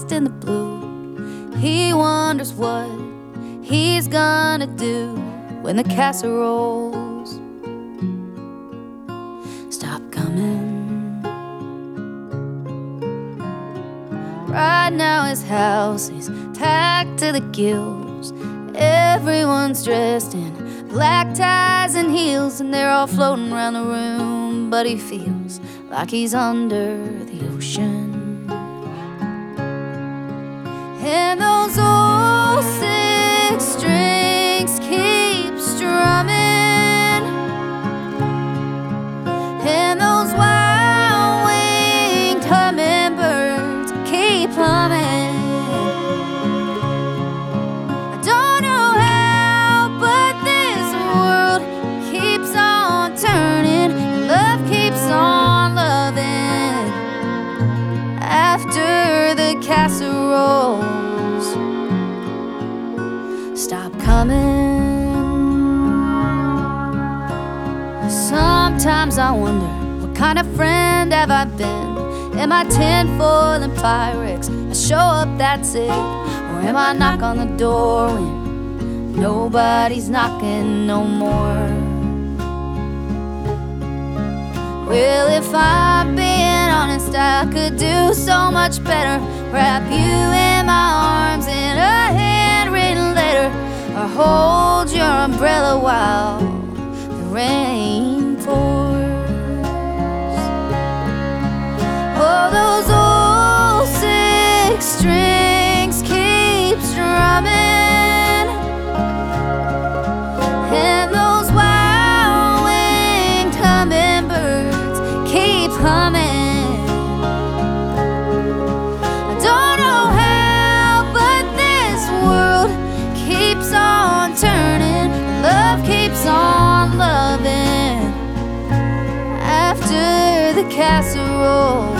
lost in the blue. He wonders what he's gonna do when the casseroles stop coming. Right now his house is packed to the gills. Everyone's dressed in black ties and heels, and they're all floating around the room, but he feels like he's under the ocean. And those old six strings keep strumming, and those wild-winged hummingbirds keep humming. I don't know how, but this world keeps on turning. Love keeps on loving after the casseroles stop coming. Sometimes I wonder, what kind of friend have I been? Am I tinfoil and Pyrex? I show up, that's it. Or am I knock on the door when nobody's knocking no more? Well, if I'm being honest, I could do so much better. Wrap you in my arms in a handwritten letter, or hold your umbrella while the rain pours. Oh, those old six strings keep strumming, and those wild-winged hummingbirds keep humming. I don't know how, but this world keeps on turning. Love keeps on loving after the casserole